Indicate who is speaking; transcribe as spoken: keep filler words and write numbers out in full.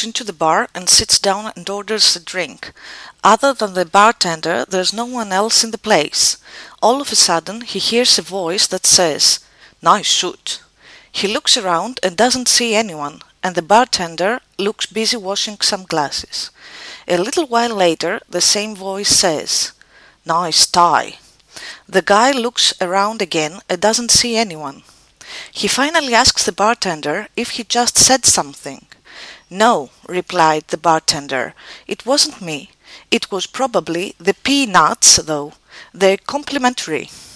Speaker 1: into the bar and sits down and orders a drink. Other than the bartender, there's no one else in the place. All of a sudden, he hears a voice that says, "Nice shoot." He looks around and doesn't see anyone, and the bartender looks busy washing some glasses. A little while later, the same voice says, "Nice tie." The guy looks around again and doesn't see anyone. He finally asks the bartender if he just said something. "No," replied the bartender, "it wasn't me. It was probably the peanuts, though. They're complimentary."